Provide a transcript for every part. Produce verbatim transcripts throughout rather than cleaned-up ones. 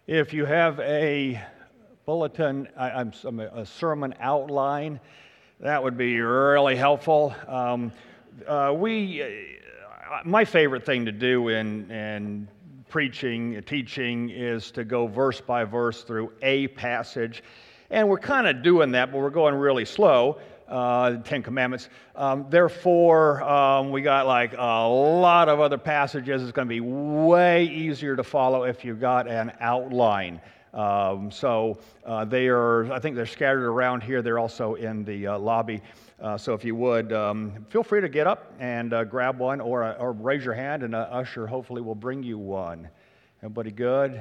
If you have a bulletin, I, I'm, I'm a sermon outline, that would be really helpful. Um, uh, we, uh, my favorite thing to do in, in preaching, teaching, is to go verse by verse through a passage, and we're kind of doing that, but we're going really slow. Uh, the Ten Commandments. Um, therefore, um, we got like a lot of other passages. It's going to be way easier to follow if you've got an outline. Um, so uh, they are, I think they're scattered around here. They're also in the uh, lobby. Uh, so if you would, um, feel free to get up and uh, grab one, or uh, or raise your hand, and uh, usher hopefully will bring you one. Everybody good?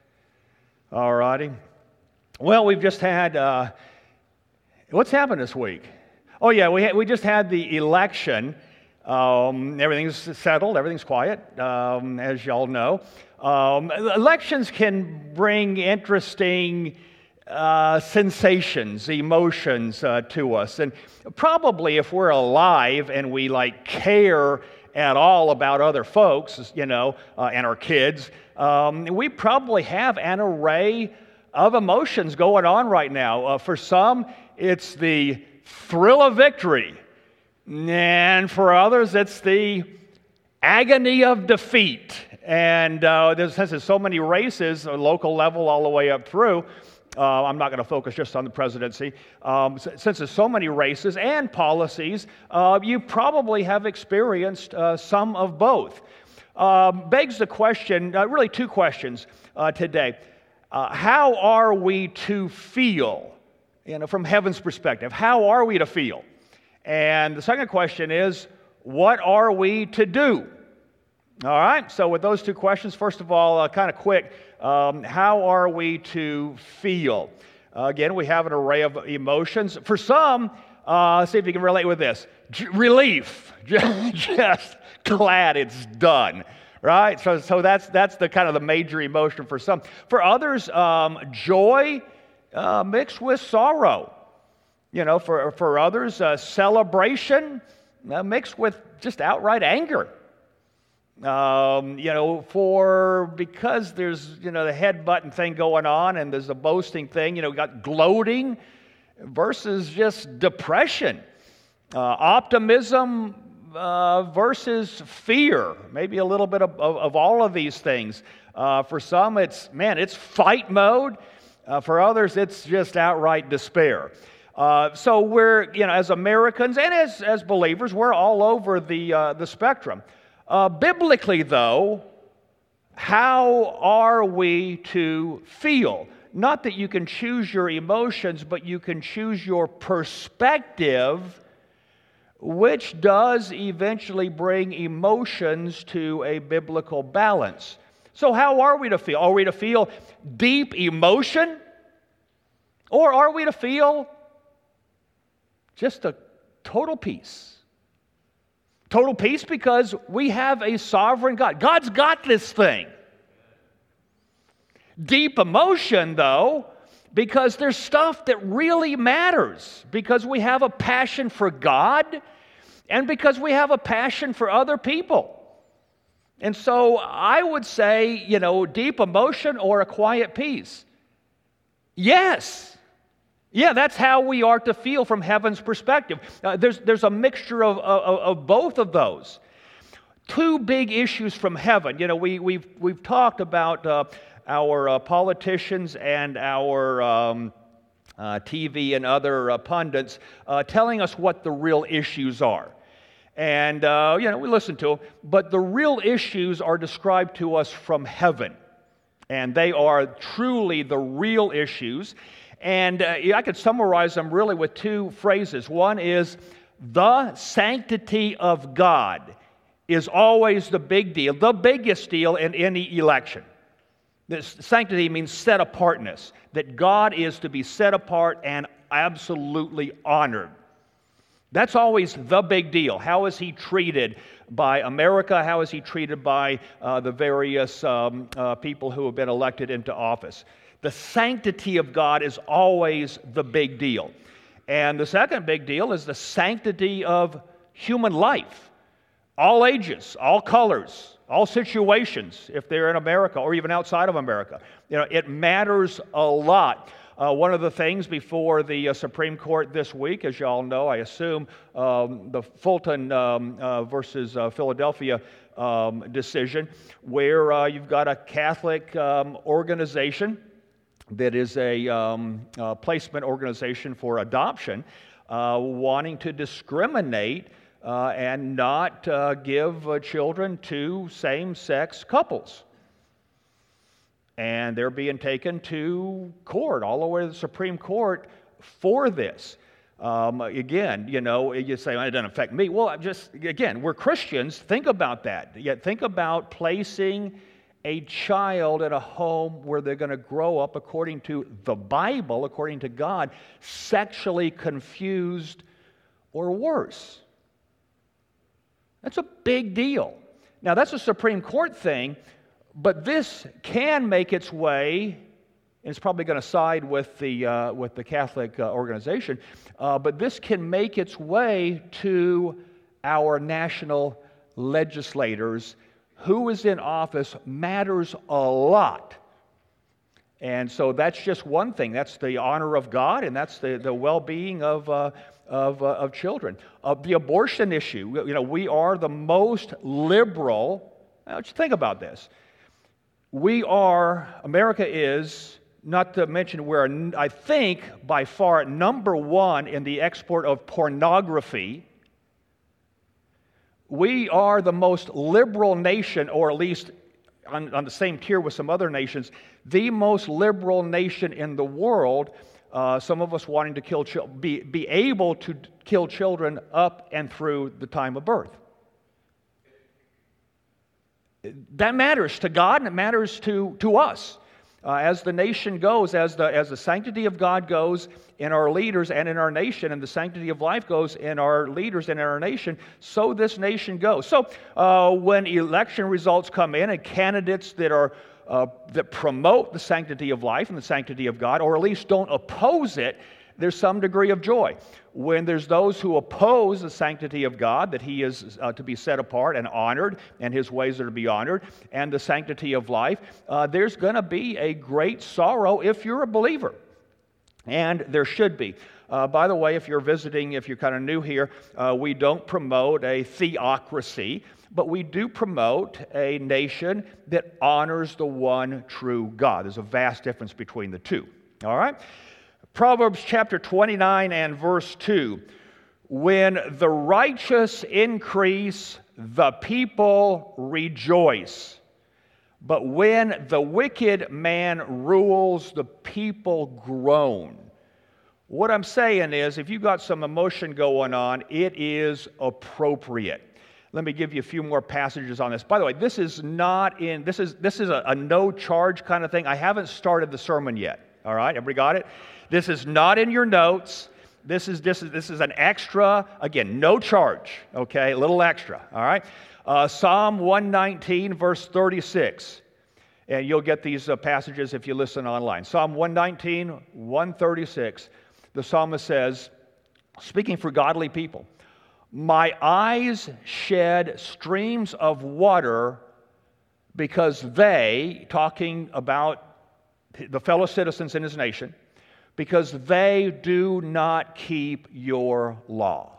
All righty. Well, we've just had. Uh, What's happened this week? Oh yeah, we ha- we just had the election. Um, everything's settled. Everything's quiet, um, as y'all know. Um, elections can bring interesting uh, sensations, emotions uh, to us, and probably if we're alive and we like care at all about other folks, you know, uh, and our kids, um, we probably have an array of emotions going on right now. Uh, for some, it's the thrill of victory, and for others, it's the agony of defeat. And uh, there's, since there's so many races, local level all the way up through, uh, I'm not going to focus just on the presidency. Um, since there's so many races and policies, uh, you probably have experienced uh, some of both. Um, begs the question, uh, really two questions uh, today. Uh, how are we to feel? You know, from heaven's perspective, how are we to feel? And the second question is, what are we to do? All right, so with those two questions, first of all, uh, kind of quick, um, how are we to feel? Uh, again, we have an array of emotions. For some, uh, see if you can relate with this, J- relief, just glad it's done. Right, so so that's that's the kind of the major emotion for some. For others, um, joy uh, mixed with sorrow. You know, for for others, uh, celebration uh, mixed with just outright anger. Um, you know, for because there's you know the headbutting thing going on, and there's a boasting thing. You know, we got gloating versus just depression, uh, optimism. Uh, versus fear, maybe a little bit of, of, of all of these things. Uh, for some, it's, man, it's fight mode. Uh, for others, it's just outright despair. Uh, so we're, you know, as Americans and as, as believers, we're all over the, uh, the spectrum. Uh, biblically, though, how are we to feel? Not that you can choose your emotions, but you can choose your perspective, which does eventually bring emotions to a biblical balance. So how are we to feel? Are we to feel deep emotion? Or are we to feel just a total peace? Total peace because we have a sovereign God. God's got this thing. Deep emotion, though, because there's stuff that really matters, because we have a passion for God and because we have a passion for other people. And so I would say, you know, deep emotion or a quiet peace. Yes. Yeah, that's how we are to feel from heaven's perspective. Uh, there's, there's a mixture of, of, of both of those. Two big issues from heaven. You know, we, we've, we've talked about Uh, our uh, politicians and our um, uh, T V and other uh, pundits uh, telling us what the real issues are. And, uh, you know, we listen to them, but the real issues are described to us from heaven. And they are truly the real issues. And uh, I could summarize them really with two phrases. One is, the sanctity of God is always the big deal, the biggest deal in any election. This sanctity means set apartness, that God is to be set apart and absolutely honored. That's always the big deal. How is He treated by America? How is He treated by uh, the various um, uh, people who have been elected into office? The sanctity of God is always the big deal. And the second big deal is the sanctity of human life. All ages, all colors, all situations, if they're in America or even outside of America. You know, it matters a lot. Uh, one of the things before the uh, Supreme Court this week, as you all know, I assume, um, the Fulton um, uh, versus uh, Philadelphia um, decision, where uh, you've got a Catholic um, organization that is a um, uh, placement organization for adoption, uh, wanting to discriminate uh, and not uh, give uh, children to same-sex couples. And they're being taken to court, all the way to the Supreme Court for this. Um, again, you know, you say, well, it doesn't affect me. Well, just, again, we're Christians. Think about that. Yet think about placing a child in a home where they're going to grow up, according to the Bible, according to God, sexually confused or worse. That's a big deal. Now, that's a Supreme Court thing, but this can make its way, and it's probably going to side with the, uh, with the Catholic uh, organization, uh, but this can make its way to our national legislators. Who is in office matters a lot. And so that's just one thing. That's the honor of God, and that's the, the well-being of, uh, of, uh, of children. Uh, the abortion issue, you know, we are the most liberal. Now, just think about this. We are, America is, not to mention we're, I think, by far number one in the export of pornography. We are the most liberal nation, or at least on, on the same tier with some other nations, the most liberal nation in the world. Uh, some of us wanting to kill, be, be able to kill children up and through the time of birth. That matters to God, and it matters to, to us. Uh, as the nation goes, as the, as the sanctity of God goes in our leaders and in our nation, and the sanctity of life goes in our leaders and in our nation, so this nation goes. So uh, when election results come in and candidates that are uh, that promote the sanctity of life and the sanctity of God, or at least don't oppose it, there's some degree of joy. When there's those who oppose the sanctity of God, that He is uh, to be set apart and honored, and His ways are to be honored, and the sanctity of life, uh, there's going to be a great sorrow if you're a believer. And there should be. Uh, by the way, if you're visiting, if you're kind of new here, uh, we don't promote a theocracy, but we do promote a nation that honors the one true God. There's a vast difference between the two. All right? Proverbs chapter twenty-nine and verse two. When the righteous increase, the people rejoice. But when the wicked man rules, the people groan. What I'm saying is, if you've got some emotion going on, it is appropriate. Let me give you a few more passages on this. By the way, this is not in, this is this is a, a no charge kind of thing. I haven't started the sermon yet. All right, everybody got it? This is not in your notes. This is this is this is an extra, again, no charge, okay? A little extra, all right? Uh, Psalm one nineteen, verse thirty-six. And you'll get these uh, passages if you listen online. Psalm one nineteen, one thirty-six. The psalmist says, speaking for godly people, "My eyes shed streams of water because they," talking about the fellow citizens in his nation, "because they do not keep your law."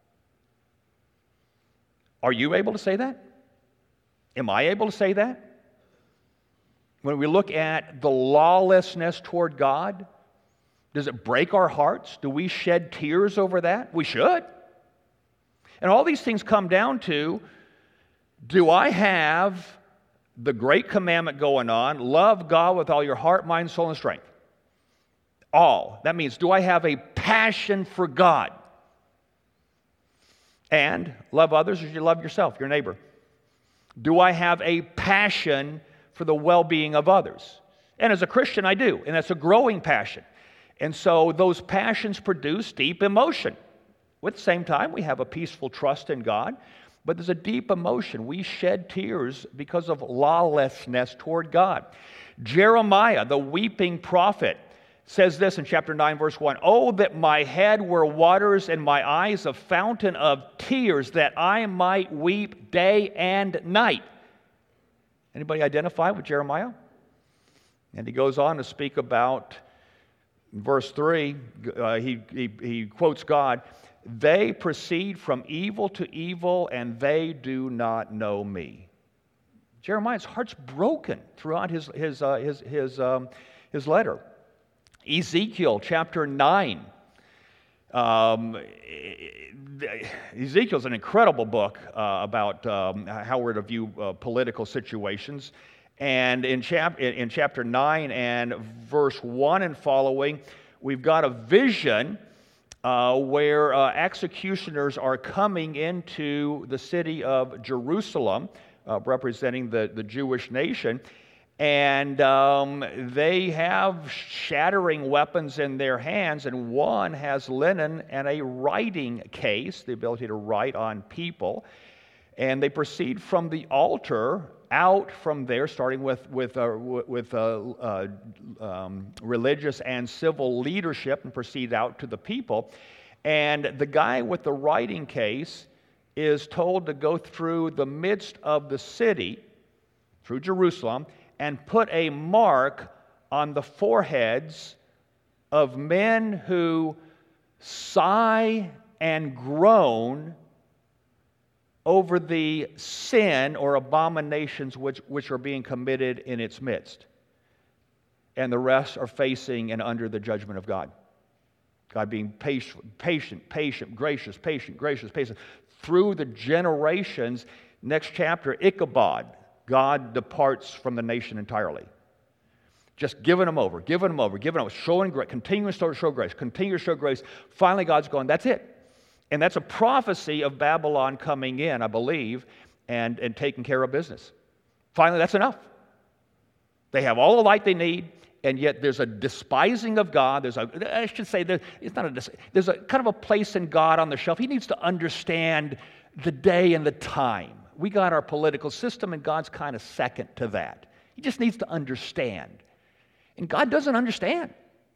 Are you able to say that? Am I able to say that? When we look at the lawlessness toward God, does it break our hearts? Do we shed tears over that? We should. And all these things come down to, do I have the great commandment going on, love God with all your heart, mind, soul, and strength? All. That means, do I have a passion for God? And love others as you love yourself, your neighbor. Do I have a passion for the well-being of others? And as a Christian, I do, and that's a growing passion. And so those passions produce deep emotion. At the same time, we have a peaceful trust in God, but there's a deep emotion. We shed tears because of lawlessness toward God. Jeremiah, the weeping prophet, says this in chapter nine, verse one, "Oh, that my head were waters and my eyes a fountain of tears, that I might weep day and night." Anybody identify with Jeremiah? And he goes on to speak about, in verse three, uh, he, he, he quotes God, "They proceed from evil to evil, and they do not know me." Jeremiah's heart's broken throughout his, his, uh, his, his, um, his letter. Ezekiel chapter nine. Um, Ezekiel's an incredible book uh, about um, how we're to view uh, political situations. And in, chap- in chapter nine and verse one and following, we've got a vision uh, where uh, executioners are coming into the city of Jerusalem, uh, representing the, the Jewish nation. And um, they have shattering weapons in their hands, and one has linen and a writing case, the ability to write on people. And they proceed from the altar out from there, starting with, with, uh, with uh, uh, um, religious and civil leadership, and proceed out to the people. And the guy with the writing case is told to go through the midst of the city, through Jerusalem, and put a mark on the foreheads of men who sigh and groan over the sin or abominations which, which are being committed in its midst. And the rest are facing and under the judgment of God. God being patient, patient, patient, gracious, patient, gracious, patient. Through the generations, next chapter, Ichabod, God departs from the nation entirely. Just giving them over, giving them over, giving them over, showing grace, continuing to show grace, continuing to show grace. Finally, God's going, that's it. And that's a prophecy of Babylon coming in, I believe, and, and taking care of business. Finally, that's enough. They have all the light they need, and yet there's a despising of God. There's a, I should say, there, it's not a, there's a kind of a place in God on the shelf. He needs to understand the day and the time. We got our political system, and God's kind of second to that. He just needs to understand. And God doesn't understand.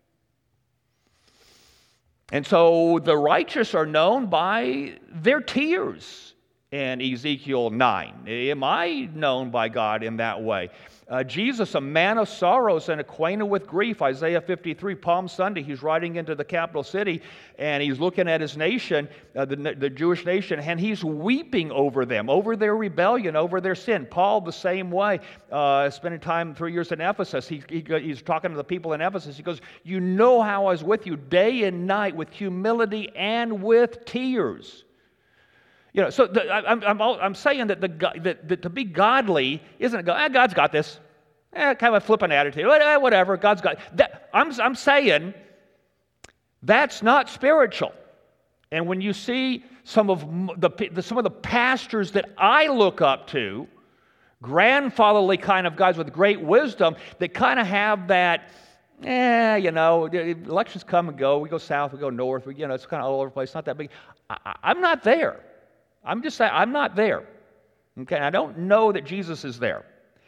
And so the righteous are known by their tears in Ezekiel nine. Am I known by God in that way? Uh, Jesus, a man of sorrows and acquainted with grief, Isaiah fifty-three, Palm Sunday, he's riding into the capital city, and he's looking at his nation, uh, the, the Jewish nation, and he's weeping over them, over their rebellion, over their sin. Paul, the same way, uh, spending time three years in Ephesus, he, he, he's talking to the people in Ephesus. He goes, "You know how I was with you day and night with humility and with tears." You know, so the, I, I'm, I'm, I'm saying that, the, that, that to be godly isn't a God, eh, God's got this. Eh, kind of a flippant attitude. Eh, whatever, God's got that. I'm, I'm saying that's not spiritual. And when you see some of the, some of the pastors that I look up to, grandfatherly kind of guys with great wisdom, that kind of have that, eh, you know, elections come and go. We go south, we go north. We, you know, it's kind of all over the place. It's not that big. I, I'm not there. I'm just saying, I'm not there. Okay, I don't know that Jesus is there.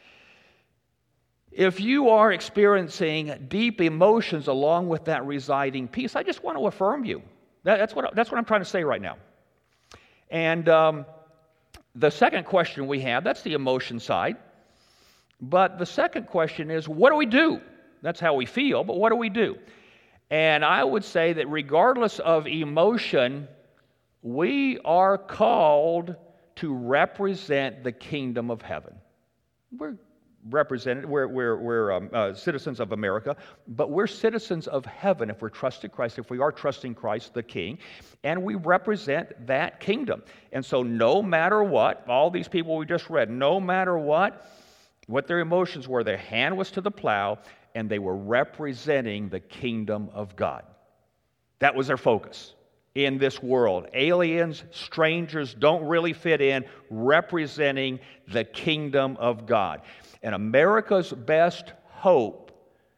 If you are experiencing deep emotions along with that residing peace, I just want to affirm you. That, that's what that's what I'm trying to say right now. And um, the second question we have, that's the emotion side. But the second question is, what do we do? That's how we feel, but what do we do? And I would say that regardless of emotion, we are called to represent the kingdom of heaven. We're represented, we're, we're, we're um, uh, citizens of America, but we're citizens of heaven if we're trusting Christ, if we are trusting Christ the King, and we represent that kingdom. And so no matter what, all these people we just read, no matter what, what their emotions were, their hand was to the plow, and they were representing the kingdom of God. That was their focus. In this world, aliens, strangers don't really fit in, representing the kingdom of God. And America's best hope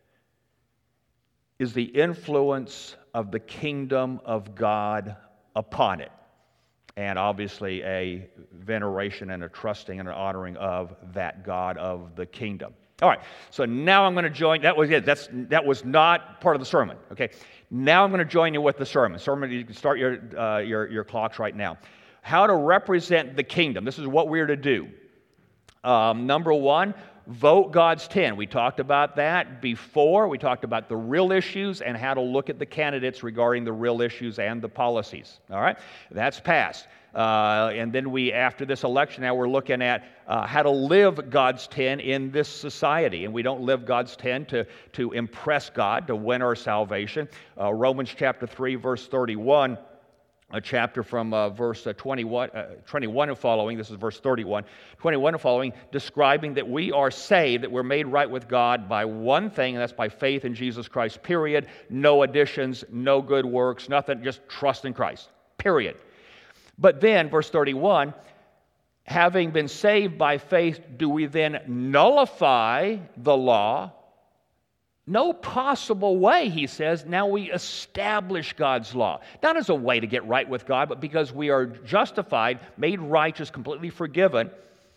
is the influence of the kingdom of God upon it. And obviously a veneration and a trusting and an honoring of that God of the kingdom. All right, so now I'm going to join, that was it, That's, that was not part of the sermon, okay? Now I'm going to join you with the sermon. Sermon, you can start your, uh, your, your clocks right now. How to represent the kingdom. This is what we're to do. Um, number one, vote God's ten. We talked about that before. We talked about the real issues and how to look at the candidates regarding the real issues and the policies. All right? That's passed. Uh, and then we, after this election, now we're looking at uh, how to live God's ten in this society. And we don't live God's ten to, to impress God, to win our salvation. Uh, Romans chapter three, verse thirty-one. A chapter from uh, verse uh, twenty-one, uh, twenty-one and following, this is verse thirty-one, twenty-one and following, describing that we are saved, that we're made right with God by one thing, and that's by faith in Jesus Christ, period. No additions, no good works, nothing, just trust in Christ, period. But then, verse thirty-one, having been saved by faith, do we then nullify the law? No possible way, he says. Now we establish God's law. Not as a way to get right with God, but because we are justified, made righteous, completely forgiven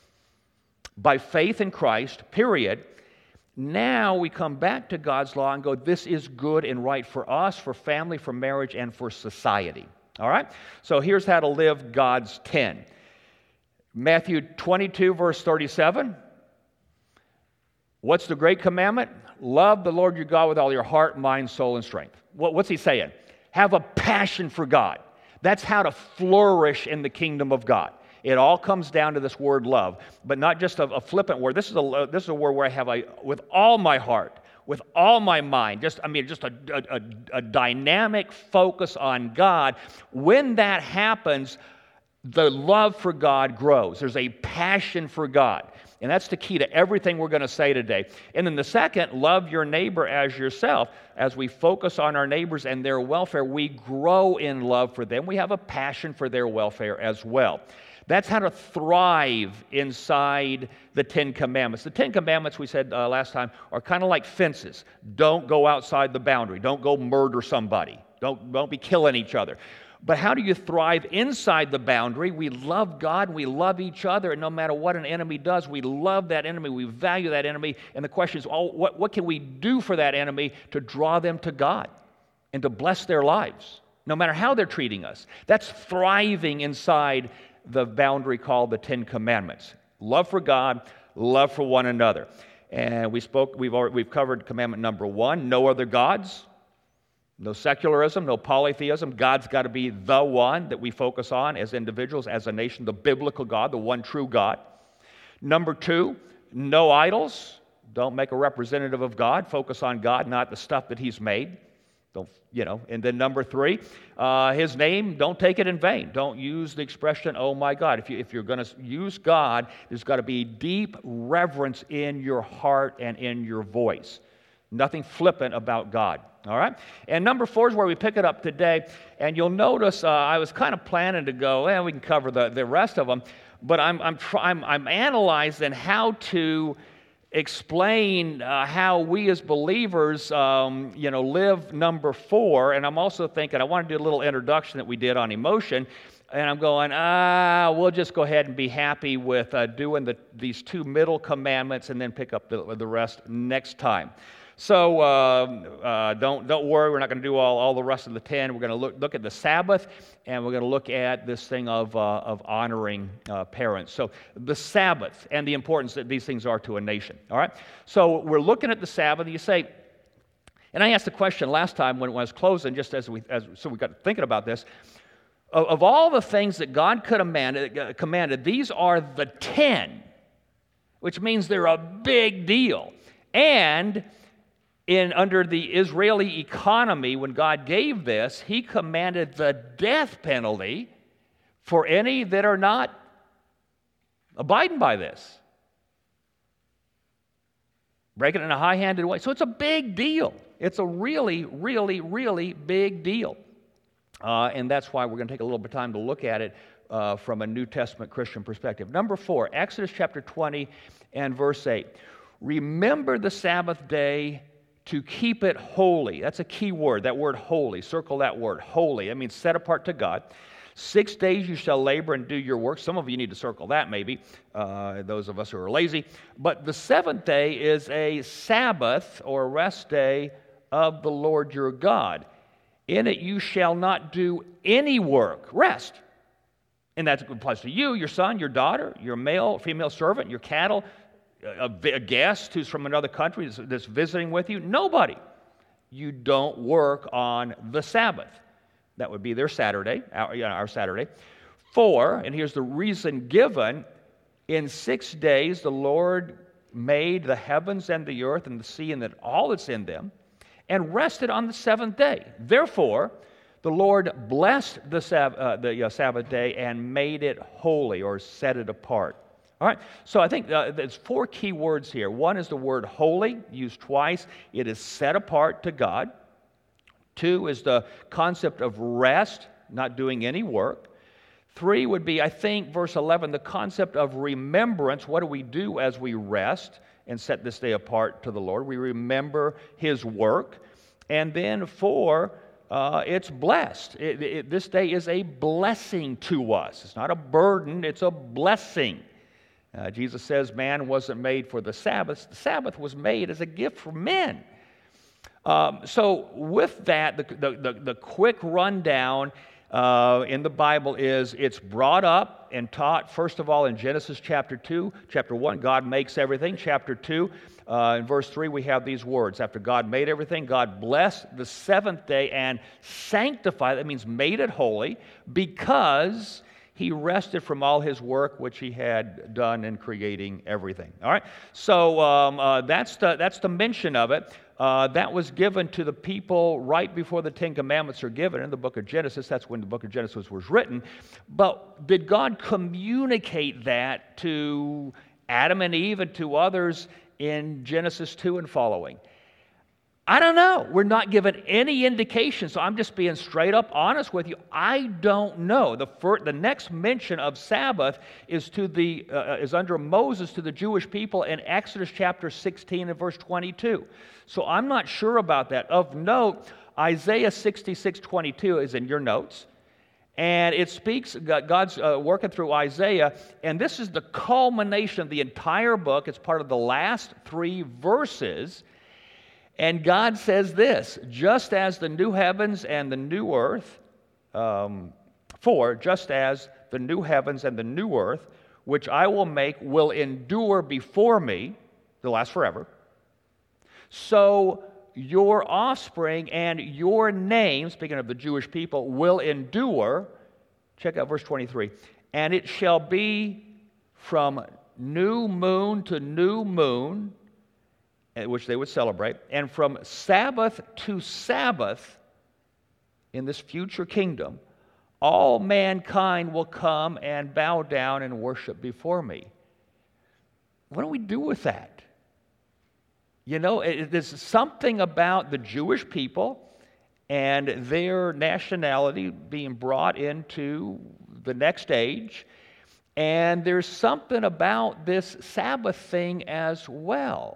by faith in Christ, period. Now we come back to God's law and go, this is good and right for us, for family, for marriage, and for society. All right? So here's how to live God's ten. Matthew twenty-two, verse thirty-seven. What's the great commandment? Love the Lord your God with all your heart, mind, soul, and strength. What, what's he saying? Have a passion for God. That's how to flourish in the kingdom of God. It all comes down to this word love, but not just a, a flippant word. This is a, this is a word where I have a, with all my heart, with all my mind, just, I mean, just a, a, a dynamic focus on God. When that happens, the love for God grows. There's a passion for God. And that's the key to everything we're going to say today. And then the second, love your neighbor as yourself. As we focus on our neighbors and their welfare, we grow in love for them. We have a passion for their welfare as well. That's how to thrive inside the Ten Commandments. The Ten Commandments, we said uh, last time, are kind of like fences. Don't go outside the boundary. Don't go murder somebody. Don't, don't be killing each other. But how do you thrive inside the boundary? We love God, we love each other, and no matter what an enemy does, we love that enemy, we value that enemy, and the question is, oh, what, what can we do for that enemy to draw them to God and to bless their lives, no matter how they're treating us? That's thriving inside the boundary called the Ten Commandments. Love for God, love for one another. And we spoke, we've, already, we've covered commandment number one, no other gods. No secularism, no polytheism. God's got to be the one that we focus on as individuals, as a nation, the biblical God, the one true God. Number two, no idols. Don't make a representative of God. Focus on God, not the stuff that He's made. Don't, you know. And then number three, uh, His name, don't take it in vain. Don't use the expression, oh my God. If, you, if you're going to use God, there's got to be deep reverence in your heart and in your voice. Nothing flippant about God. All right? And number four is where we pick it up today. And you'll notice uh, I was kind of planning to go, well, we can cover the, the rest of them. But I'm, I'm, try, I'm, I'm analyzing how to explain uh, how we as believers, um, you know, live number four. And I'm also thinking, I want to do a little introduction that we did on emotion. And I'm going, ah, we'll just go ahead and be happy with uh, doing the, these two middle commandments and then pick up the, the rest next time. So uh, uh, don't don't worry, we're not going to do all, all the rest of the ten. We're going to look look at the Sabbath, and we're going to look at this thing of uh, of honoring uh, parents. So the Sabbath and the importance that these things are to a nation. All right. So we're looking at the Sabbath. And you say, and I asked the question last time when it was closing, just as we as so we got thinking about this. Of, of all the things that God could have commanded, uh, commanded, these are the ten, which means they're a big deal. And In, under the Israeli economy, when God gave this, He commanded the death penalty for any that are not abiding by this. Breaking it in a high-handed way. So it's a big deal. It's a really, really, really big deal. Uh, and that's why we're going to take a little bit of time to look at it uh, from a New Testament Christian perspective. Number four, Exodus chapter twenty and verse eight. Remember the Sabbath day to keep it holy. That's a key word, that word holy. Circle that word, holy. That means set apart to God. Six days you shall labor and do your work. Some of you need to circle that maybe, uh, those of us who are lazy. But the seventh day is a Sabbath or rest day of the Lord your God. In it you shall not do any work. Rest. And that applies to you, your son, your daughter, your male, female servant, your cattle, a, a guest who's from another country that's, that's visiting with you. Nobody. You don't work on the Sabbath. That would be their Saturday, our, you know, our Saturday. For, and here's the reason given, in six days the Lord made the heavens and the earth and the sea and that all that's in them, and rested on the seventh day. Therefore, the Lord blessed the, Sab- uh, the uh, Sabbath day and made it holy, or set it apart. All right, so I think uh, there's four key words here. One is the word holy, used twice. It is set apart to God. Two is the concept of rest, not doing any work. Three would be, I think, verse eleven, the concept of remembrance. What do we do as we rest and set this day apart to the Lord? We remember His work. And then four, Uh, it's blessed. It, it, this day is a blessing to us. It's not a burden, it's a blessing. Uh, Jesus says man wasn't made for the Sabbath. The Sabbath was made as a gift for men. Um, so with that, the, the, the, the quick rundown uh, in the Bible is it's brought up and taught, first of all, in Genesis chapter two. Chapter one, God makes everything. Chapter two, Uh, in verse three, we have these words. After God made everything, God blessed the seventh day and sanctified, that means made it holy, because He rested from all His work which He had done in creating everything. All right? So um, uh, that's, the, that's the mention of it. Uh, that was given to the people right before the Ten Commandments are given in the book of Genesis. That's when the book of Genesis was written. But did God communicate that to Adam and Eve and to others in Genesis two and following? I don't know. We're not given any indication, so I'm just being straight up honest with you. I don't know. The first, the next mention of Sabbath is to the uh, is under Moses to the Jewish people in Exodus chapter sixteen and verse twenty-two. So I'm not sure about that. Of note, Isaiah sixty-six twenty-two is in your notes. And it speaks, God's uh, working through Isaiah, and this is the culmination of the entire book. It's part of the last three verses. And God says this, just as the new heavens and the new earth, um, for just as the new heavens and the new earth, which I will make, will endure before me, they'll last forever, so your offspring and your name, speaking of the Jewish people, will endure. Check out verse twenty-three. And it shall be from new moon to new moon, which they would celebrate, and from Sabbath to Sabbath in this future kingdom, all mankind will come and bow down and worship before me. What do we do with that? You know, it, there's something about the Jewish people and their nationality being brought into the next age, and there's something about this Sabbath thing as well.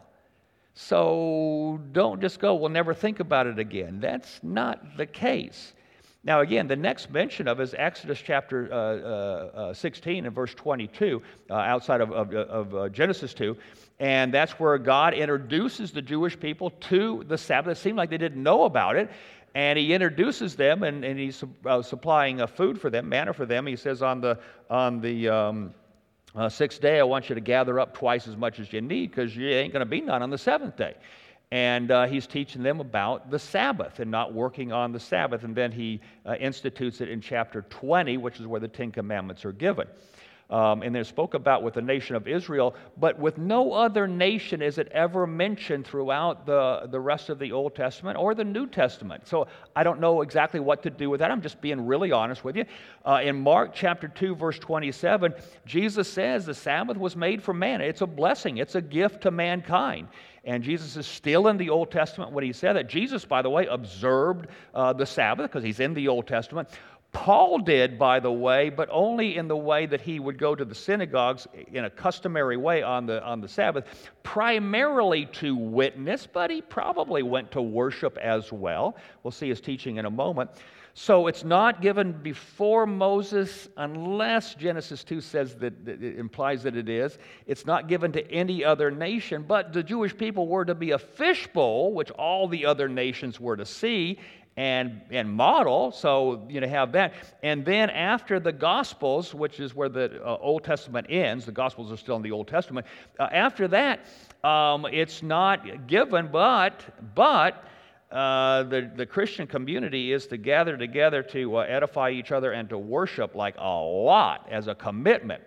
So don't just go, we'll never think about it again. That's not the case. Now, again, the next mention of is Exodus chapter uh, uh, uh, sixteen and verse twenty-two, uh, outside of, of, of uh, Genesis two. And that's where God introduces the Jewish people to the Sabbath. It seemed like they didn't know about it. And He introduces them, and, and He's uh, supplying uh, food for them, manna for them. He says on the, on the um, uh, sixth day, I want you to gather up twice as much as you need, because you ain't going to be none on the seventh day. And uh, He's teaching them about the Sabbath and not working on the Sabbath. And then He uh, institutes it in chapter twenty, which is where the Ten Commandments are given. Um, and they're spoke about with the nation of Israel, but with no other nation is it ever mentioned throughout the, the rest of the Old Testament or the New Testament. So I don't know exactly what to do with that. I'm just being really honest with you. Uh, in Mark chapter two, verse twenty-seven, Jesus says the Sabbath was made for man. It's a blessing. It's a gift to mankind. And Jesus is still in the Old Testament when He said that. Jesus, by the way, observed uh, the Sabbath because He's in the Old Testament. Paul did, by the way, but only in the way that he would go to the synagogues in a customary way on the, on the Sabbath, primarily to witness, but he probably went to worship as well. We'll see his teaching in a moment. So it's not given before Moses unless Genesis two says that, that it implies that it is. It's not given to any other nation, but the Jewish people were to be a fishbowl, which all the other nations were to see, and and model. So, you know, have that. And then after the Gospels, which is where the uh, Old Testament ends, the Gospels are still in the Old Testament. Uh, after that, um, it's not given, but but uh, the the Christian community is to gather together to uh, edify each other and to worship like a lot as a commitment.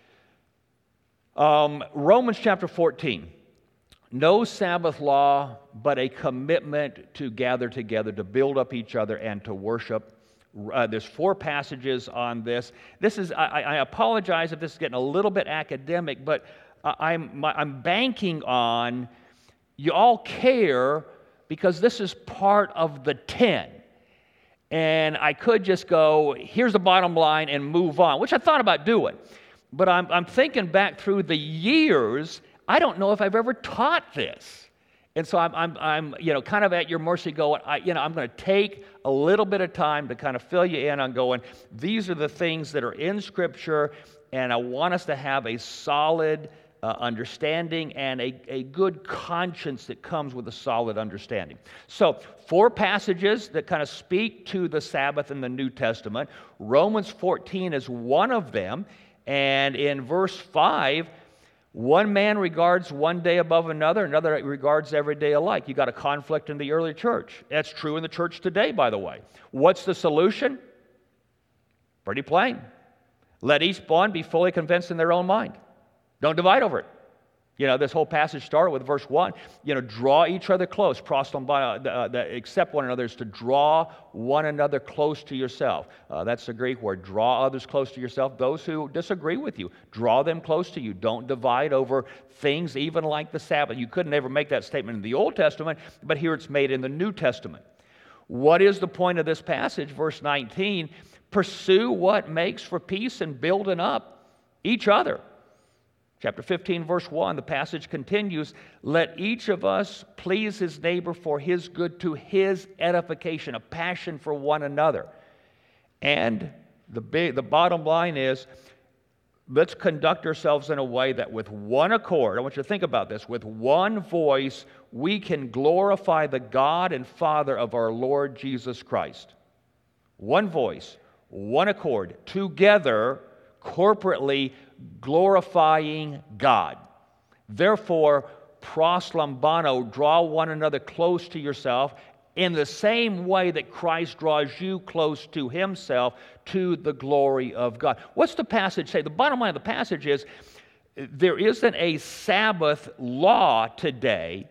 Um, Romans chapter fourteen. No Sabbath law, but a commitment to gather together, to build up each other, and to worship. Uh, there's four passages on this. This is, I, I apologize if this is getting a little bit academic, but I'm, my, I'm banking on you all care because this is part of the ten. And I could just go, here's the bottom line, and move on, which I thought about doing. But I'm, I'm thinking back through the years. I don't know if I've ever taught this. And so I'm, I'm, I'm you know, kind of at your mercy going, I, you know, I'm going to take a little bit of time to kind of fill you in on going, these are the things that are in Scripture, and I want us to have a solid uh, understanding and a, a good conscience that comes with a solid understanding. So four passages that kind of speak to the Sabbath in the New Testament. Romans fourteen is one of them, and in verse five, one man regards one day above another, another regards every day alike. You got a conflict in the early church. That's true in the church today, by the way. What's the solution? Pretty plain. Let each one be fully convinced in their own mind. Don't divide over it. You know, this whole passage started with verse one. You know, draw each other close. Proslambano, uh, the, accept one another is to draw one another close to yourself. Uh, that's the Greek word. Draw others close to yourself. Those who disagree with you, draw them close to you. Don't divide over things even like the Sabbath. You couldn't ever make that statement in the Old Testament, but here it's made in the New Testament. What is the point of this passage? Verse nineteen, pursue what makes for peace and building up each other. Chapter fifteen, verse one, the passage continues, let each of us please his neighbor for his good to his edification, a passion for one another. And the, big, the bottom line is, let's conduct ourselves in a way that with one accord, I want you to think about this, with one voice, we can glorify the God and Father of our Lord Jesus Christ. One voice, one accord, together, corporately glorifying God. Therefore, proslambano, draw one another close to yourself in the same way that Christ draws you close to himself to the glory of God. What's the passage say? The bottom line of the passage is there isn't a Sabbath law today,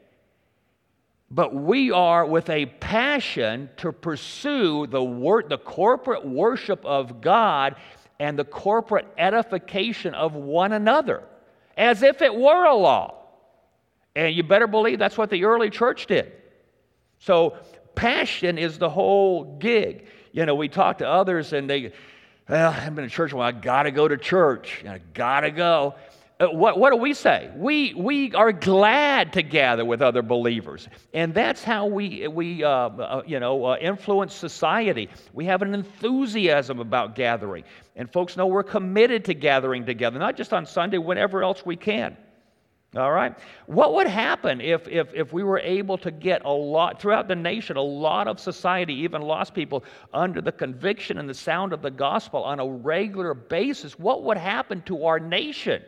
but we are with a passion to pursue the wor- the corporate worship of God and the corporate edification of one another, as if it were a law. And you better believe that's what the early church did. So passion is the whole gig. You know, we talk to others and they, well, I've been in church, well, I got to go to church. I got to go. Uh, what, what do we say? We we are glad to gather with other believers, and that's how we we uh, uh, you know uh, influence society. We have an enthusiasm about gathering, and folks know we're committed to gathering together, not just on Sunday, whenever else we can. All right. What would happen if if if we were able to get a lot throughout the nation, a lot of society, even lost people, under the conviction and the sound of the gospel on a regular basis? What would happen to our nation?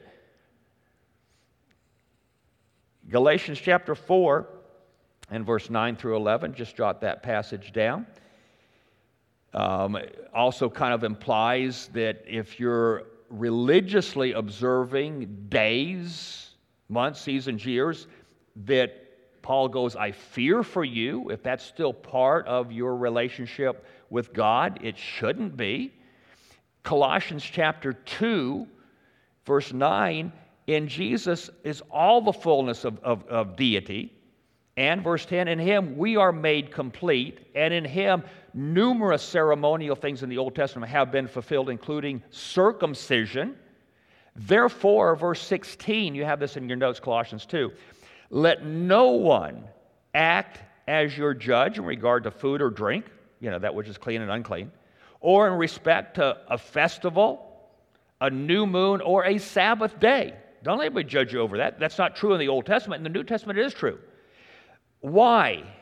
Galatians chapter four and verse nine through eleven, just jot that passage down. Um, also kind of implies that if you're religiously observing days, months, seasons, years, that Paul goes, I fear for you. If that's still part of your relationship with God, it shouldn't be. Colossians chapter two, verse nine, in Jesus is all the fullness of, of, of deity. And verse ten, in him we are made complete, and in him numerous ceremonial things in the Old Testament have been fulfilled, including circumcision. Therefore, verse sixteen, you have this in your notes, Colossians two, let no one act as your judge in regard to food or drink, you know, that which is clean and unclean, or in respect to a festival, a new moon, or a Sabbath day. Don't let anybody judge you over that. That's not true in the Old Testament. In the New Testament, it is true. Why?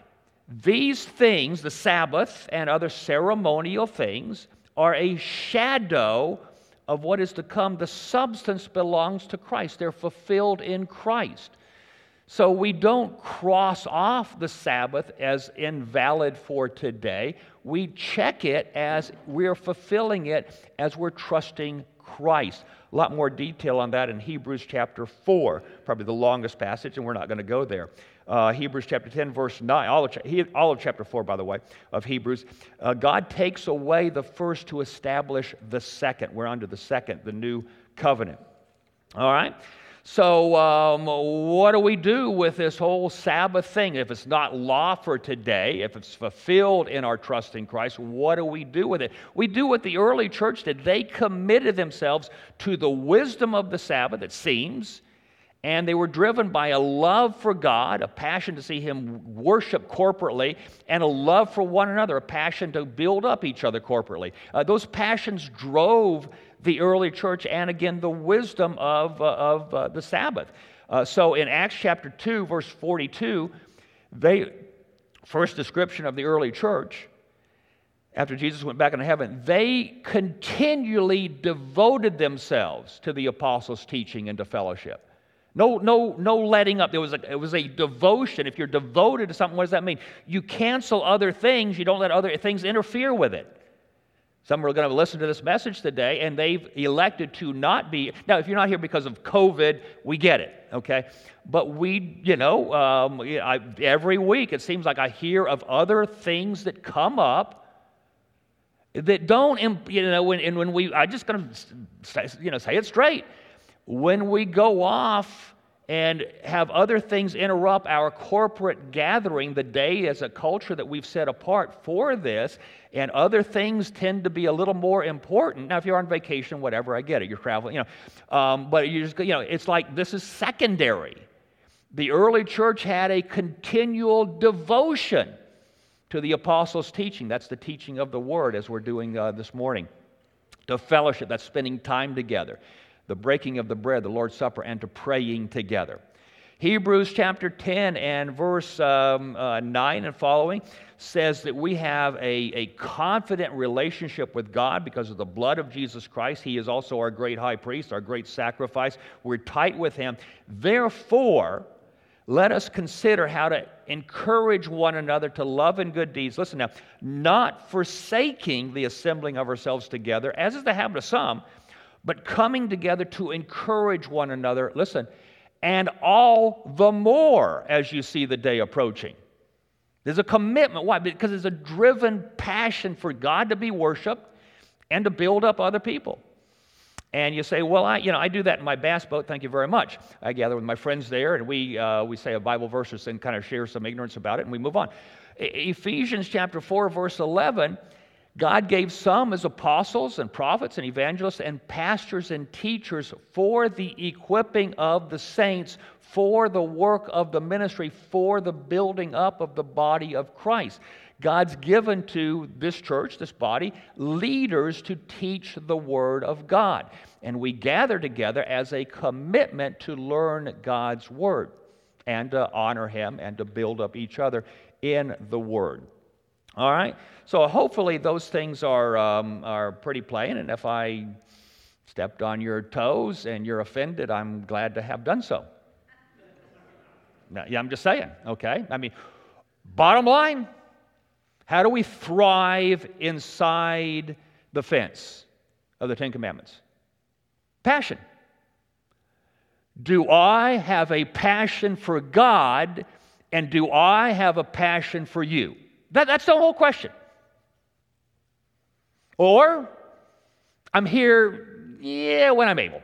These things, the Sabbath and other ceremonial things, are a shadow of what is to come. The substance belongs to Christ. They're fulfilled in Christ. So we don't cross off the Sabbath as invalid for today. We check it as we're fulfilling it as we're trusting Christ. A lot more detail on that in Hebrews chapter four, probably the longest passage, and we're not going to go there. Uh, Hebrews chapter ten, verse nine, all of, all of chapter four, by the way, of Hebrews. Uh, God takes away the first to establish the second. We're under the second, the new covenant. All right? So um, what do we do with this whole Sabbath thing? If it's not law for today, if it's fulfilled in our trust in Christ, what do we do with it? We do what the early church did. They committed themselves to the wisdom of the Sabbath, it seems, and they were driven by a love for God, a passion to see Him worship corporately, and a love for one another, a passion to build up each other corporately. Uh, those passions drove the early church, and again, the wisdom of, uh, of uh, the Sabbath. Uh, so in Acts chapter two, verse forty-two, they, first description of the early church, after Jesus went back into heaven, they continually devoted themselves to the apostles' teaching and to fellowship. No, no, no letting up. There was a, it was a devotion. If you're devoted to something, what does that mean? You cancel other things. You don't let other things interfere with it. Some are going to listen to this message today, and they've elected to not be. Now, if you're not here because of COVID, we get it, okay? But we, you know, um, I, every week it seems like I hear of other things that come up that don't, you know, when, and when we, I'm just going to, you know, say it straight. When we go off and have other things interrupt our corporate gathering, the day as a culture that we've set apart for this, and other things tend to be a little more important. Now, if you're on vacation, whatever, I get it. You're traveling, you know, um, but you just, you know, it's like this is secondary. The early church had a continual devotion to the apostles' teaching. That's the teaching of the Word, as we're doing uh, this morning. To fellowship, that's spending time together. The breaking of the bread, the Lord's Supper, and to praying together. Hebrews chapter ten and verse um, uh, nine and following says that we have a, a confident relationship with God because of the blood of Jesus Christ. He is also our great high priest, our great sacrifice. We're tight with Him. Therefore, let us consider how to encourage one another to love and good deeds. Listen now, not forsaking the assembling of ourselves together, as is the habit of some, but coming together to encourage one another, listen, and all the more as you see the day approaching. There's a commitment. Why? Because there's a driven passion for God to be worshiped and to build up other people. And you say, well, I, you know, I do that in my bass boat. Thank you very much. I gather with my friends there, and we uh, we say a Bible verse and kind of share some ignorance about it, and we move on. E- Ephesians chapter four, verse eleven, God gave some as apostles and prophets and evangelists and pastors and teachers for the equipping of the saints, for the work of the ministry, for the building up of the body of Christ. God's given to this church, this body, leaders to teach the Word of God. And we gather together as a commitment to learn God's Word and to honor Him and to build up each other in the Word. All right? So hopefully those things are, um, are pretty plain, and if I stepped on your toes and you're offended, I'm glad to have done so. Now, yeah, I'm just saying, okay? I mean, bottom line, how do we thrive inside the fence of the Ten Commandments? Passion. Do I have a passion for God, and do I have a passion for you? That, that's the whole question. Or, I'm here, yeah, when I'm able.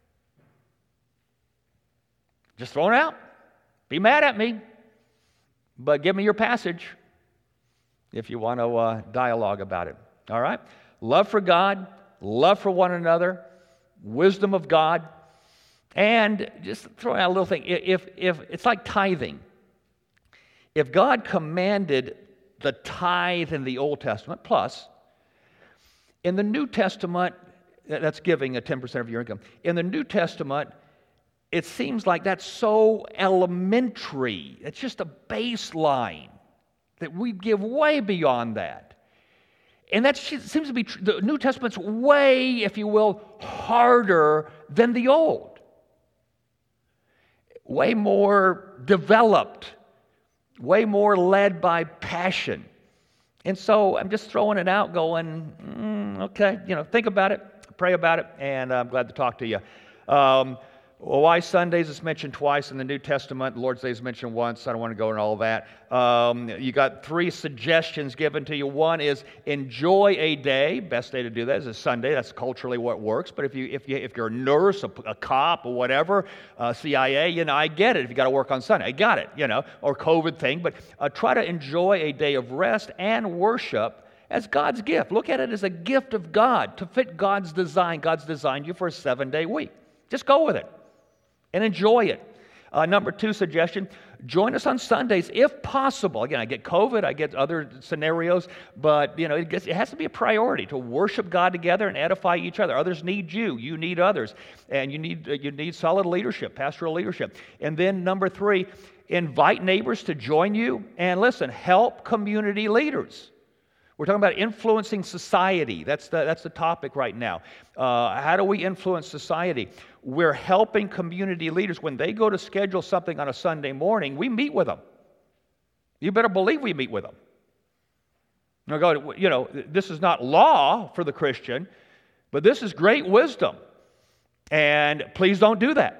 Just throwing it out. Be mad at me, but give me your passage if you want to uh, dialogue about it. All right? Love for God, love for one another, wisdom of God, and just throwing out a little thing. If, if it's like tithing. If God commanded the tithe in the Old Testament, plus, in the New Testament, that's giving a ten percent of your income. In the New Testament, it seems like that's so elementary. It's just a baseline. That we give way beyond that. And that seems to be true. The New Testament's way, if you will, harder than the Old. Way more developed. Way more led by passion. And so I'm just throwing it out going, mm, okay, you know, think about it, pray about it, and I'm glad to talk to you. Um, Well, why Sundays is mentioned twice in the New Testament. The Lord's Day is mentioned once. I don't want to go into all that. Um, you got three suggestions given to you. One is enjoy a day. Best day to do that is a Sunday. That's culturally what works. But if you if you if you're a nurse, a, a cop, or whatever, uh, C I A, you know, I get it. If you got to work on Sunday, I got it. You know, or COVID thing. But uh, try to enjoy a day of rest and worship as God's gift. Look at it as a gift of God to fit God's design. God's designed you for a seven-day week. Just go with it. And enjoy it. Uh, number two suggestion, join us on Sundays if possible. Again, I get COVID, I get other scenarios, but you know, it, gets, it has to be a priority to worship God together and edify each other. Others need you, you need others, and you need, you need solid leadership, pastoral leadership. And then number three, invite neighbors to join you, and listen, help community leaders. We're talking about influencing society. That's the, that's the topic right now. Uh, how do we influence society? We're helping community leaders. When they go to schedule something on a Sunday morning, we meet with them. You better believe we meet with them. Now, go, you know, this is not law for the Christian, but this is great wisdom. And please don't do that.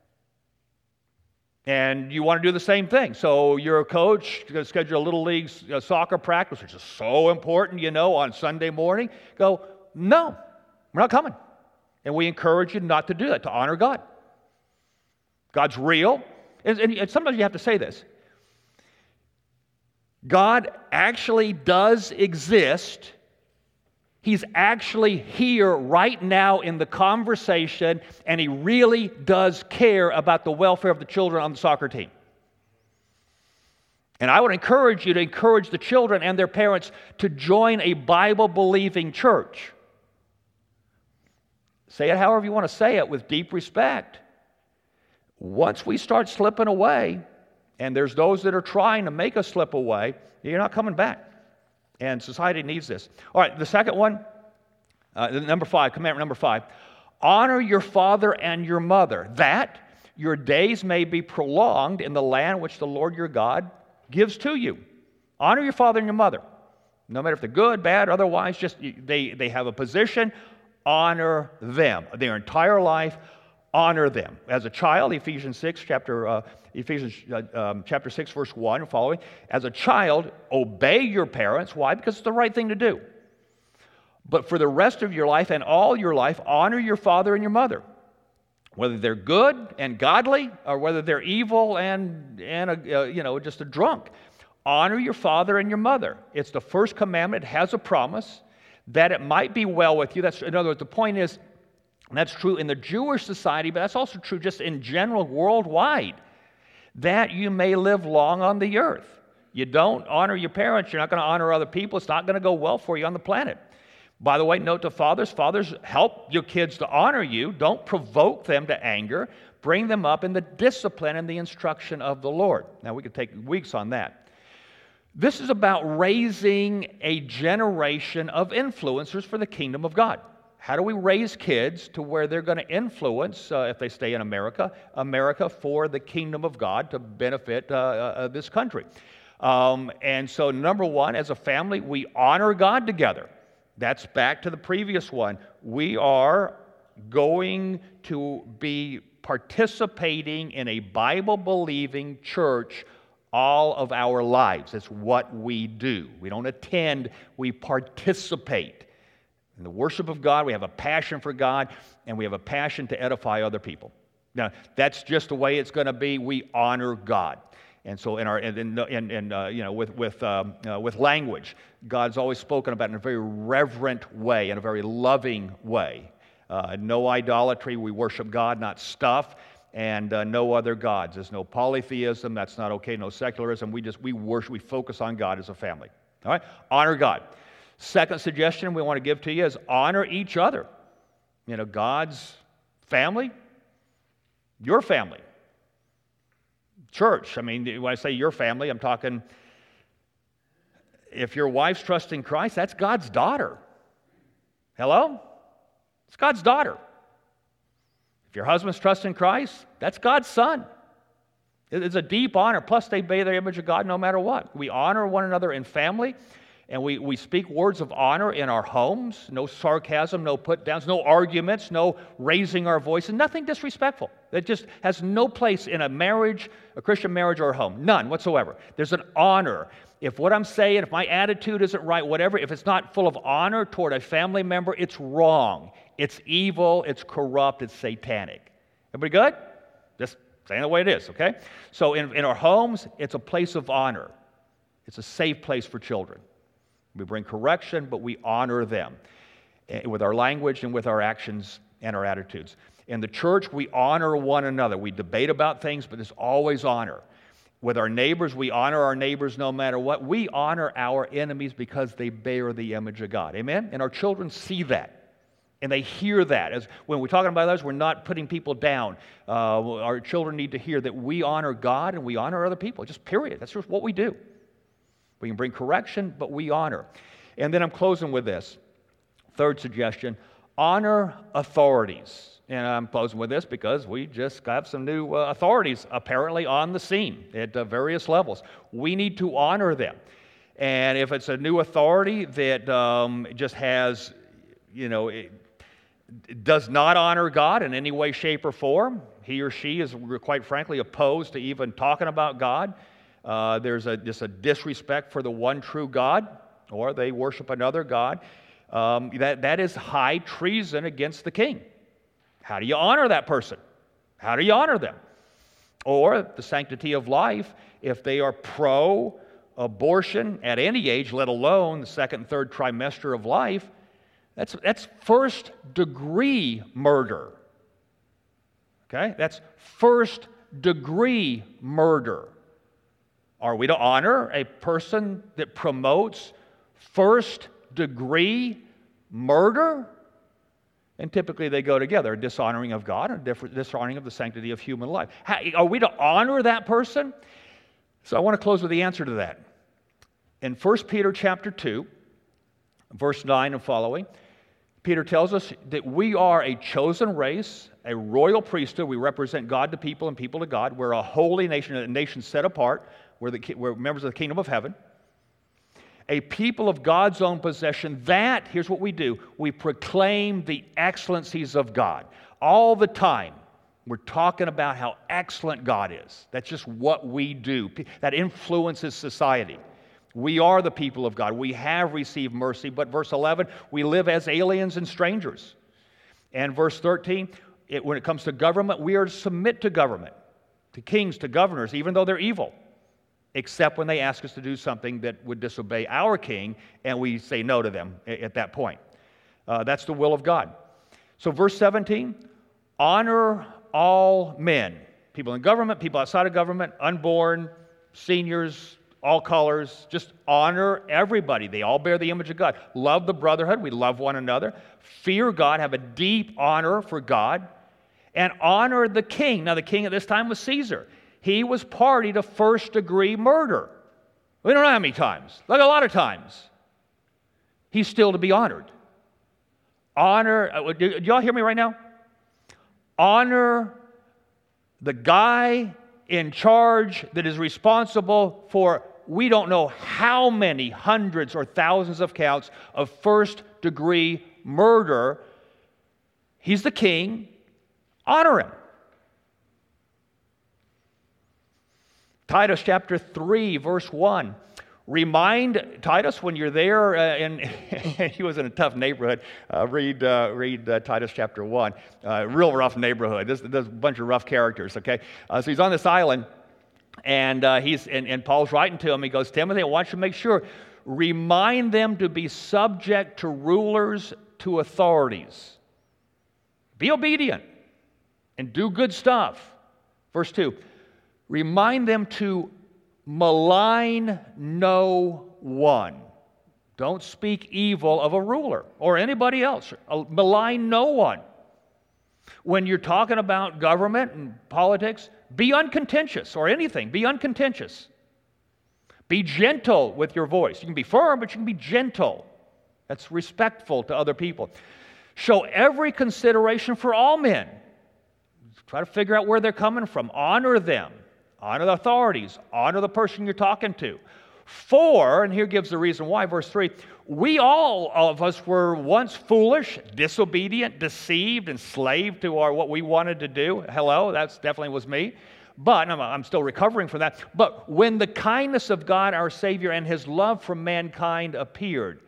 And you want to do the same thing. So you're a coach, you're going to schedule a little league uh, soccer practice, which is so important, you know, on Sunday morning. Go, no, we're not coming. And we encourage you not to do that, to honor God. God's real. And, and, and sometimes you have to say this. God actually does exist. He's actually here right now in the conversation, and He really does care about the welfare of the children on the soccer team. And I would encourage you to encourage the children and their parents to join a Bible-believing church. Say it however you want to say it, with deep respect. Once we start slipping away, and there's those that are trying to make us slip away, you're not coming back. And society needs this. All right, the second one, uh, number five, commandment number five. Honor your father and your mother, that your days may be prolonged in the land which the Lord your God gives to you. Honor your father and your mother. No matter if they're good, bad, otherwise, just they, they have a position, honor them. Their entire life, honor them. As a child, Ephesians six, chapter uh, Ephesians uh, um, chapter six, verse one and following. As a child, obey your parents. Why? Because it's the right thing to do. But for the rest of your life and all your life, honor your father and your mother. Whether they're good and godly, or whether they're evil and and a, uh, you know just a drunk. Honor your father and your mother. It's the first commandment. It has a promise that it might be well with you. That's, in other words, the point is, and that's true in the Jewish society, but that's also true just in general worldwide, that you may live long on the earth. You don't honor your parents, you're not going to honor other people. It's not going to go well for you on the planet. By the way, note to fathers, fathers, help your kids to honor you. Don't provoke them to anger. Bring them up in the discipline and the instruction of the Lord. Now, we could take weeks on that. This is about raising a generation of influencers for the kingdom of God. How do we raise kids to where they're going to influence, uh, if they stay in America, America for the kingdom of God to benefit uh, uh, this country? Um, and so, number one, as a family, we honor God together. That's back to the previous one. We are going to be participating in a Bible-believing church all of our lives. It's what we do. We don't attend, we participate. In the worship of God, we have a passion for God, and we have a passion to edify other people. Now, that's just the way it's going to be. We honor God. And so in our, in, in, in uh, you know, with, with, um, uh, with language, God's always spoken about in a very reverent way, in a very loving way. Uh, no idolatry, we worship God, not stuff. And uh, no other gods. There's no polytheism. That's not okay. No secularism. We just we worship. We focus on God as a family. All right. Honor God. Second suggestion we want to give to you is honor each other. You know, God's family, your family, church. I mean, when I say your family, I'm talking if your wife's trusting Christ, that's God's daughter. Hello? It's God's daughter. If your husband's trusting Christ, that's God's son. It's a deep honor. Plus, they bear the image of God no matter what. We honor one another in family, and we, we speak words of honor in our homes. No sarcasm, no put-downs, no arguments, no raising our voice, and nothing disrespectful. That just has no place in a marriage, a Christian marriage or a home. None whatsoever. There's an honor. If what I'm saying, if my attitude isn't right, whatever, if it's not full of honor toward a family member, it's wrong. It's evil, it's corrupt, it's satanic. Everybody good? Just saying the way it is, okay? So in, in our homes, it's a place of honor. It's a safe place for children. We bring correction, but we honor them with our language and with our actions and our attitudes. In the church, we honor one another. We debate about things, but there's always honor. With our neighbors, we honor our neighbors no matter what. We honor our enemies because they bear the image of God. Amen? And our children see that. And they hear that. As when we're talking about others, we're not putting people down. Uh, our children need to hear that we honor God and we honor other people. Just period. That's just what we do. We can bring correction, but we honor. And then I'm closing with this. Third suggestion, honor authorities. And I'm closing with this because we just got some new uh, authorities apparently on the scene at uh, various levels. We need to honor them. And if it's a new authority that um, just has, you know, it, does not honor God in any way, shape, or form, he or she is quite frankly opposed to even talking about God. Uh, there's a, just a disrespect for the one true God, or they worship another God. Um, that, that is high treason against the king. How do you honor that person? How do you honor them? Or the sanctity of life, if they are pro-abortion at any age, let alone the second and third trimester of life, that's, that's first-degree murder. Okay? That's first-degree murder. Are we to honor a person that promotes first-degree murder? And typically they go together, a dishonoring of God and a dishonoring of the sanctity of human life. How, are we to honor that person? So I want to close with the answer to that. In First Peter chapter two, verse nine and following, Peter tells us that we are a chosen race, a royal priesthood. We represent God to people and people to God. We're a holy nation, a nation set apart. We're, the, we're members of the kingdom of heaven. A people of God's own possession. That, here's what we do. We proclaim the excellencies of God. All the time, we're talking about how excellent God is. That's just what we do. That influences society. We are the people of God. We have received mercy. But verse eleven, we live as aliens and strangers. And verse thirteen, it, when it comes to government, we are to submit to government, to kings, to governors, even though they're evil, except when they ask us to do something that would disobey our king, and we say no to them at that point. Uh, that's the will of God. So verse seventeen, honor all men, people in government, people outside of government, unborn, seniors, all colors. Just honor everybody. They all bear the image of God. Love the brotherhood. We love one another. Fear God. Have a deep honor for God. And honor the king. Now, the king at this time was Caesar. He was party to first-degree murder. We don't know how many times. Like a lot of times. He's still to be honored. Honor, uh, do, do y'all hear me right now? Honor the guy in charge that is responsible for we don't know how many hundreds or thousands of counts of first-degree murder. He's the king. Honor him. Titus chapter three, verse one. Remind Titus when you're there, uh, and he was in a tough neighborhood. Uh, read uh, read uh, Titus chapter one. Uh, real rough neighborhood. There's, there's a bunch of rough characters, okay? Uh, so he's on this island, and uh, he's and, and Paul's writing to him. He goes, Timothy, I want you to make sure, remind them to be subject to rulers, to authorities. Be obedient and do good stuff. Verse two. Remind them to malign no one. Don't speak evil of a ruler or anybody else. Malign no one. When you're talking about government and politics, be uncontentious or anything. Be uncontentious. Be gentle with your voice. You can be firm, but you can be gentle. That's respectful to other people. Show every consideration for all men. Try to figure out where they're coming from. Honor them. Honor the authorities. Honor the person you're talking to. For, and here gives the reason why, verse three, we all of us were once foolish, disobedient, deceived, enslaved to our what we wanted to do. Hello, that definitely was me. But I'm, I'm still recovering from that. But when the kindness of God, our Savior, and His love for mankind appeared,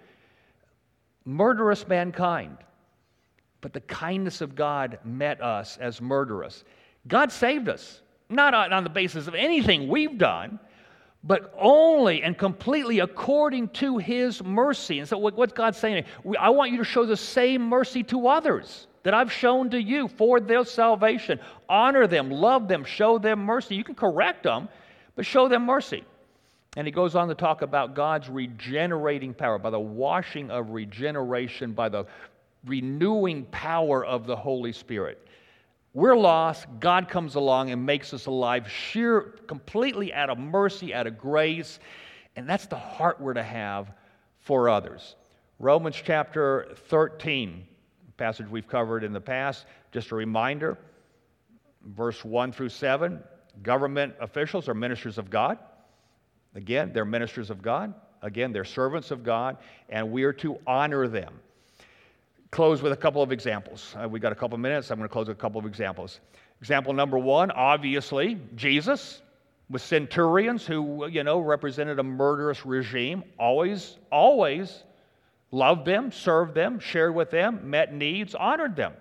murderous mankind, but the kindness of God met us as murderous. God saved us, not on, on the basis of anything we've done, but only and completely according to His mercy. And so what, what's God saying? I want you to show the same mercy to others that I've shown to you for their salvation. Honor them, love them, show them mercy. You can correct them, but show them mercy. And he goes on to talk about God's regenerating power, by the washing of regeneration, by the renewing power of the Holy Spirit. We're lost. God comes along and makes us alive, sheer, completely out of mercy, out of grace. And that's the heart we're to have for others. Romans chapter thirteen, a passage we've covered in the past. Just a reminder, verse one through seven, government officials are ministers of God. Again, they're ministers of God. Again, they're servants of God, and we are to honor them. Close with a couple of examples. Uh, we got a couple of minutes. I'm going to close with a couple of examples. Example number one, obviously, Jesus with centurions who, you know, represented a murderous regime, always, always loved them, served them, shared with them, met needs, honored them.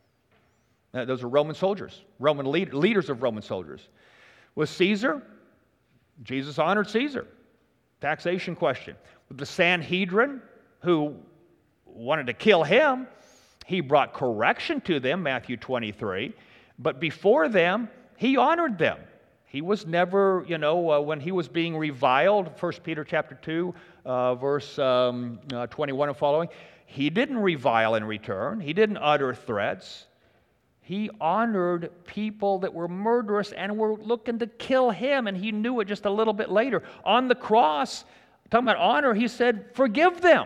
Uh, those are Roman soldiers, Roman lead, leaders of Roman soldiers. With Caesar, Jesus honored Caesar. Taxation question. With the Sanhedrin, who wanted to kill him, he brought correction to them, Matthew twenty-three. But before them, he honored them. He was never, you know, uh, when he was being reviled, First Peter chapter two, uh, verse um, uh, twenty-one and following, he didn't revile in return. He didn't utter threats. He honored people that were murderous and were looking to kill him, and he knew it just a little bit later. On the cross, talking about honor, he said, forgive them.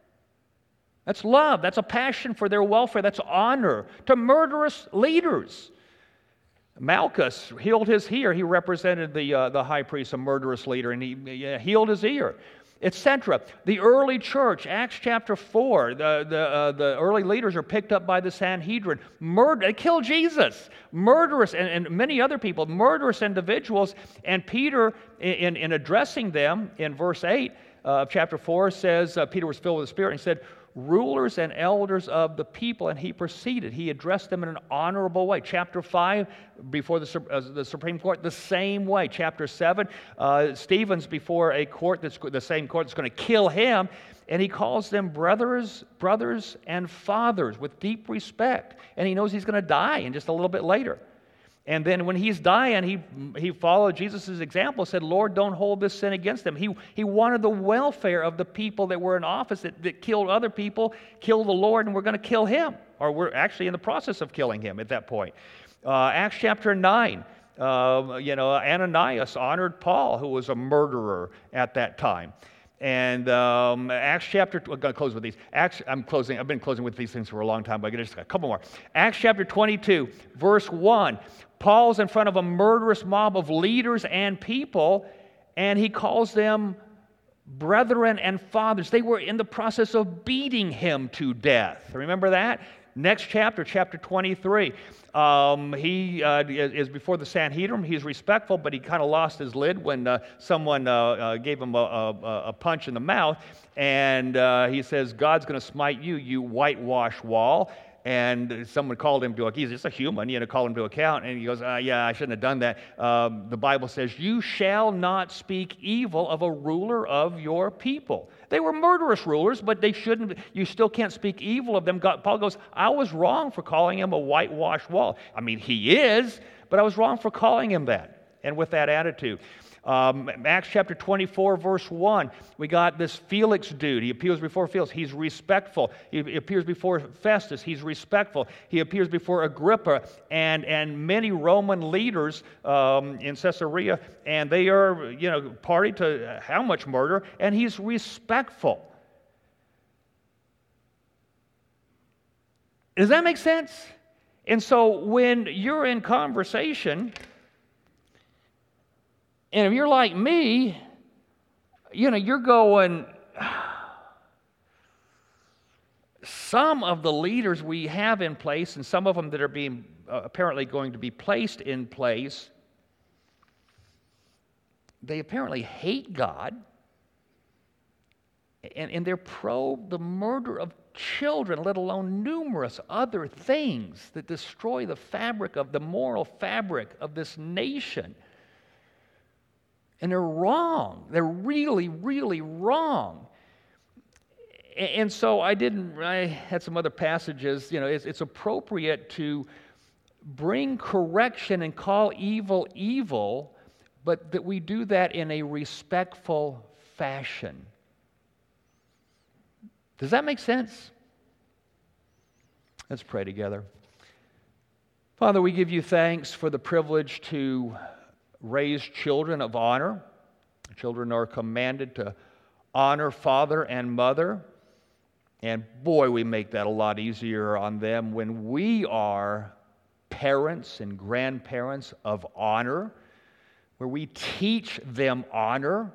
That's love. That's a passion for their welfare. That's honor to murderous leaders. Malchus healed his ear. He represented the, uh, the high priest, a murderous leader, and he uh, healed his ear, et cetera. The early church, Acts chapter four, the, the, uh, the early leaders are picked up by the Sanhedrin. Murder, they killed Jesus. Murderous, and, and many other people, murderous individuals. And Peter, in, in addressing them in verse eight uh, of chapter four, says, uh, Peter was filled with the Spirit, and he said, rulers and elders of the people, and he proceeded. He addressed them in an honorable way. Chapter five, before the, uh, the Supreme Court, the same way. Chapter seven, uh, Stephen's before a court that's the same court that's going to kill him, and he calls them brothers, brothers and fathers with deep respect. And he knows he's going to die in just a little bit later. And then when he's dying, he, he followed Jesus' example, said, Lord, don't hold this sin against them. He, he wanted the welfare of the people that were in office that, that killed other people, killed the Lord, and we're going to kill him. Or we're actually in the process of killing him at that point. Uh, Acts chapter nine, uh, you know, Ananias honored Paul, who was a murderer at that time. And um, Acts chapter, I'm going to close with these. Acts, I'm closing, I've been closing with these things for a long time, but I'm going to just a couple more. Acts chapter twenty-two, verse one. Paul's in front of a murderous mob of leaders and people, and he calls them brethren and fathers. They were in the process of beating him to death. Remember that? Next chapter, chapter twenty-three. Um, he uh, is before the Sanhedrin. He's respectful, but he kind of lost his lid when uh, someone uh, uh, gave him a, a, a punch in the mouth. And uh, he says, God's going to smite you, you whitewash wall. And someone called him to, he's just a human, you know, called him to account. And he goes, uh, yeah, I shouldn't have done that. Um, the Bible says, you shall not speak evil of a ruler of your people. They were murderous rulers, but they shouldn't, you still can't speak evil of them. God, Paul goes, I was wrong for calling him a whitewashed wall. I mean, he is, but I was wrong for calling him that. And with that attitude. Um, Acts chapter twenty-four, verse one, we got this Felix dude. He appears before Felix. He's respectful. He appears before Festus. He's respectful. He appears before Agrippa and, and many Roman leaders um, in Caesarea, and they are, you know, party to how much murder, and he's respectful. Does that make sense? And so when you're in conversation, and if you're like me, you know, you're going, some of the leaders we have in place, and some of them that are being uh, apparently going to be placed in place, they apparently hate God, and, and they're pro the murder of children, let alone numerous other things that destroy the fabric of the moral fabric of this nation. And they're wrong. They're really, really wrong. And so I didn't, I had some other passages, you know, it's, it's appropriate to bring correction and call evil evil, but that we do that in a respectful fashion. Does that make sense? Let's pray together. Father, we give you thanks for the privilege to raise children of honor. Children are commanded to honor father and mother. And boy, we make that a lot easier on them when we are parents and grandparents of honor, where we teach them honor.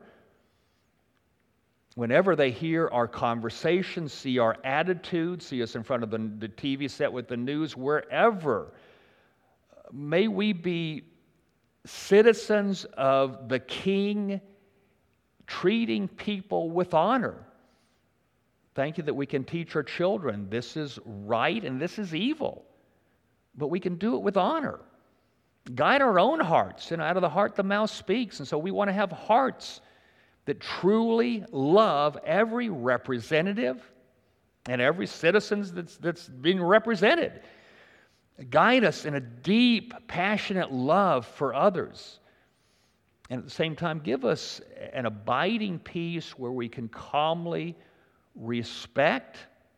Whenever they hear our conversations, see our attitude, see us in front of the, the T V set with the news, wherever, may we be citizens of the King, treating people with honor. Thank you that we can teach our children this is right and this is evil, but we can do it with honor. Guide our own hearts, and out of the heart the mouth speaks, and so we want to have hearts that truly love every representative and every citizen that's, that's being represented. Guide us in a deep, passionate love for others. And at the same time, give us an abiding peace where we can calmly respect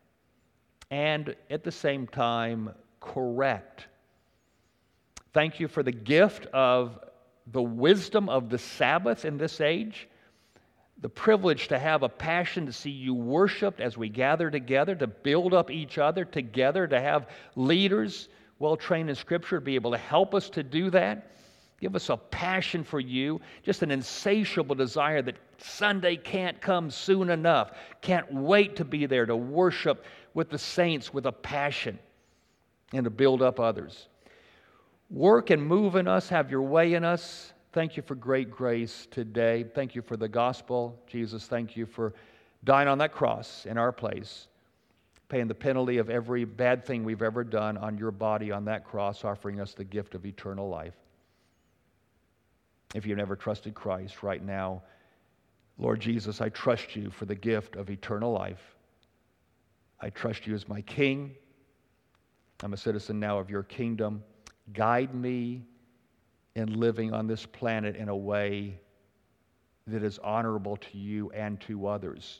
and at the same time correct. Thank you for the gift of the wisdom of the Sabbath in this age, the privilege to have a passion to see you worshiped as we gather together, to build up each other together, to have leaders well trained in Scripture to be able to help us to do that. Give us a passion for you, just an insatiable desire that Sunday can't come soon enough. Can't wait to be there to worship with the saints with a passion and to build up others. Work and move in us, have your way in us. Thank you for great grace today. Thank you for the gospel. Jesus, thank you for dying on that cross in our place, paying the penalty of every bad thing we've ever done on your body on that cross, offering us the gift of eternal life. If you've never trusted Christ right now, Lord Jesus, I trust you for the gift of eternal life. I trust you as my King. I'm a citizen now of your kingdom. Guide me in living on this planet in a way that is honorable to you and to others.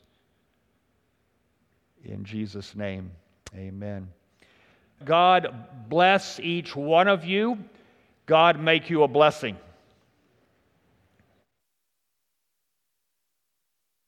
In Jesus' name, amen. God bless each one of you. God make you a blessing.